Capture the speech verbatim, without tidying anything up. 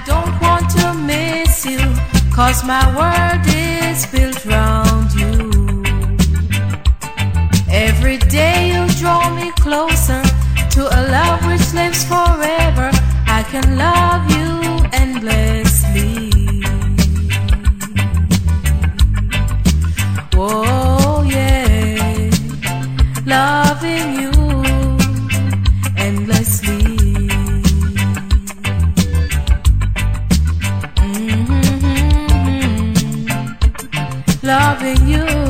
don't want to miss you, 'cause my world is built round you. Every day you draw me closer to a love which lives forever. I can love you endlessly. Oh yeah, loving you endlessly. Mm-hmm. Loving you